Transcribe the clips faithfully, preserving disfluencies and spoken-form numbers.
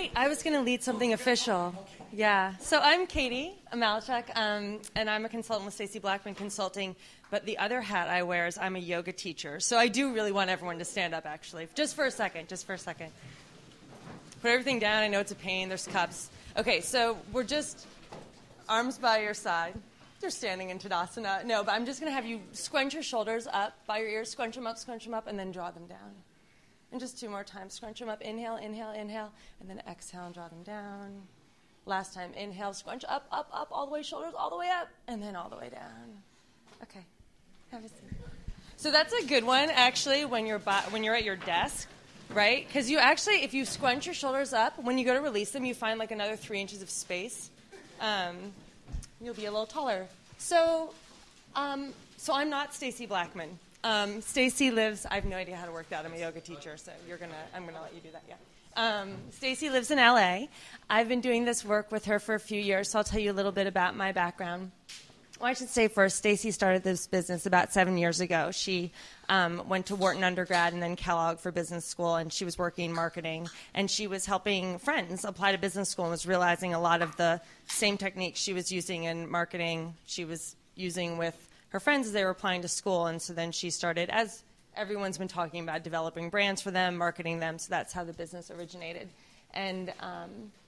Wait, I was going to lead something official. Yeah. So I'm Katie Malachuk, um, and I'm a consultant with Stacey Blackman Consulting. But the other hat I wear is I'm a yoga teacher. So I do really want everyone to stand up, actually. Just for a second. Just for a second. Put everything down. I know it's a pain. There's cups. Okay, so we're just arms by your side. You're standing in Tadasana. No, but I'm just going to have you scrunch your shoulders up by your ears. Scrunch them up, scrunch them up, and then draw them down. And just two more times. Scrunch them up. Inhale, inhale, inhale. And then exhale and draw them down. Last time. Inhale, scrunch up, up, up, all the way, shoulders all the way up. And then all the way down. Okay. Have a seat. So that's a good one, actually, when you're, by, when you're at your desk, right? Because you actually, if you scrunch your shoulders up, when you go to release them, you find like another three inches of space. Um, you'll be a little taller. So, um, so I'm not Stacey Blackman. Um, Stacey lives, I have no idea how to work that. I'm a yoga teacher, so you're gonna, I'm going to let you do that, yeah. Um, Stacey lives in L A. I've been doing this work with her for a few years, so I'll tell you a little bit about my background. Well, I should say first, Stacey started this business about seven years ago. She um, went to Wharton undergrad and then Kellogg for business school, and she was working marketing. And she was helping friends apply to business school and was realizing a lot of the same techniques she was using in marketing she was using with her friends as they were applying to school. And so then she started, as everyone's been talking about, developing brands for them, marketing them. So that's how the business originated. And um,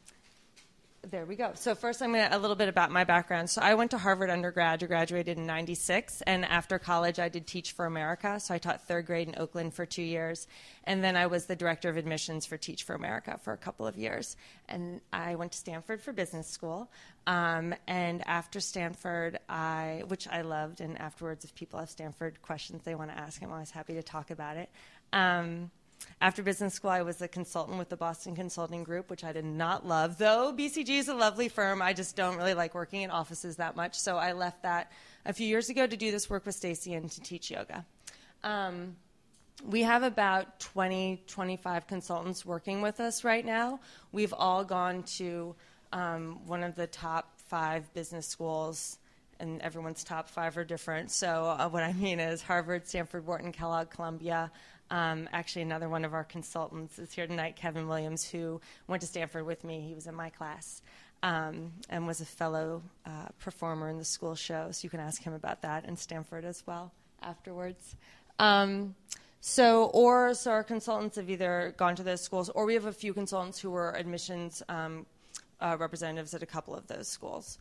there we go. So first I'm going to a little bit about my background. So I went to Harvard undergrad, I graduated in ninety-six, and after college I did Teach for America. So I taught third grade in Oakland for two years, and then I was the director of admissions for Teach for America for a couple of years. And I went to Stanford for business school, um, and after Stanford, I, which I loved, and afterwards if people have Stanford questions they want to ask, I'm always happy to talk about it. Um, After business school, I was a consultant with the Boston Consulting Group, which I did not love, though B C G is a lovely firm. I just don't really like working in offices that much, so I left that a few years ago to do this work with Stacey and to teach yoga. Um, we have about twenty, twenty-five consultants working with us right now. We've all gone to um, one of the top five business schools, and everyone's top five are different. So uh, what I mean is Harvard, Stanford, Wharton, Kellogg, Columbia. Um, actually, another one of our consultants is here tonight, Kevin Williams, who went to Stanford with me. He was in my class um, and was a fellow uh, performer in the school show. So you can ask him about that in Stanford as well afterwards. Um, so, or so our consultants have either gone to those schools, or we have a few consultants who were admissions um, uh, representatives at a couple of those schools.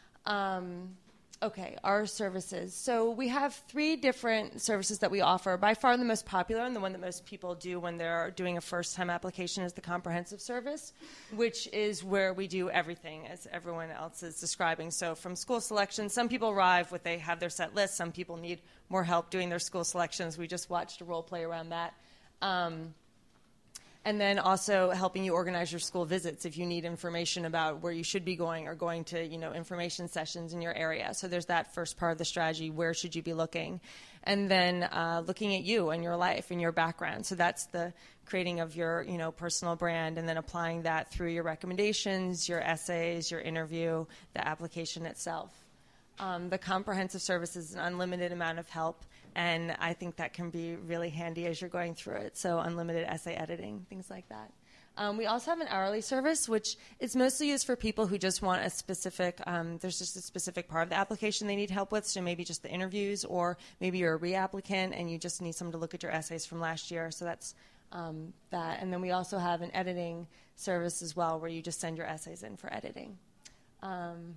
Um, Okay, our services. So we have three different services that we offer. By far the most popular and the one that most people do when they're doing a first-time application is the comprehensive service, which is where we do everything, as everyone else is describing. So from school selection, some people arrive with they have their set list. Some people need more help doing their school selections. We just watched a role play around that. Um, And then also helping you organize your school visits if you need information about where you should be going or going to, you know, information sessions in your area. So there's that first part of the strategy, where should you be looking? And then uh, looking at you and your life and your background. So that's the creating of your, you know, personal brand, and then applying that through your recommendations, your essays, your interview, the application itself. Um, the comprehensive service is an unlimited amount of help, and I think that can be really handy as you're going through it. So unlimited essay editing, things like that. Um, we also have an hourly service, which is mostly used for people who just want a specific, um, there's just a specific part of the application they need help with, so maybe just the interviews, or maybe you're a reapplicant and you just need someone to look at your essays from last year. So that's um, that. And then we also have an editing service as well, where you just send your essays in for editing. Um,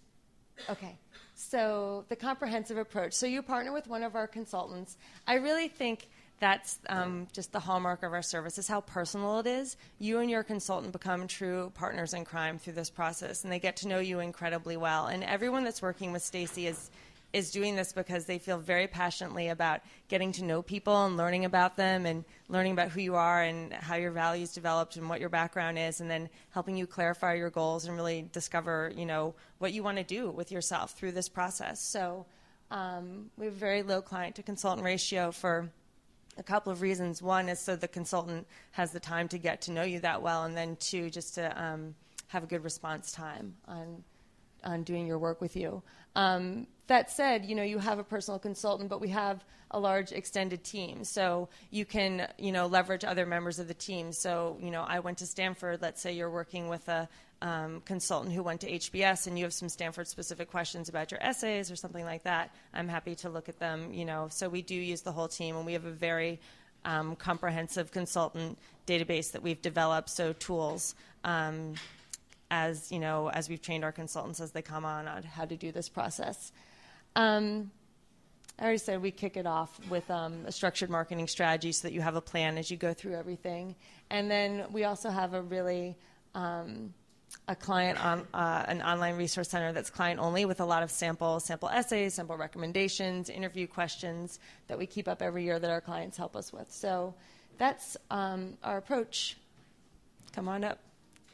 Okay, so the comprehensive approach. So you partner with one of our consultants. I really think that's um, just the hallmark of our service, is how personal it is. You and your consultant become true partners in crime through this process, and they get to know you incredibly well. And everyone that's working with Stacey is is doing this because they feel very passionately about getting to know people and learning about them and learning about who you are and how your values developed and what your background is, and then helping you clarify your goals and really discover, you know, what you want to do with yourself through this process. So um, we have a very low client to consultant ratio for a couple of reasons. One is so the consultant has the time to get to know you that well, and then two, just to um, have a good response time on on doing your work with you. Um, that said, you know, you have a personal consultant, but we have a large extended team. So you can, you know, leverage other members of the team. So, you know, I went to Stanford. Let's say you're working with a um, consultant who went to H B S and you have some Stanford-specific questions about your essays or something like that. I'm happy to look at them, you know. So we do use the whole team, and we have a very um, comprehensive consultant database that we've developed, so tools. Um, as you know, as we've trained our consultants as they come on on how to do this process. Um, I already said we kick it off with um, a structured marketing strategy so that you have a plan as you go through everything. And then we also have a really, um, a client, on, uh, an online resource center that's client only with a lot of sample, sample essays, sample recommendations, interview questions that we keep up every year that our clients help us with. So that's um, our approach. Come on up.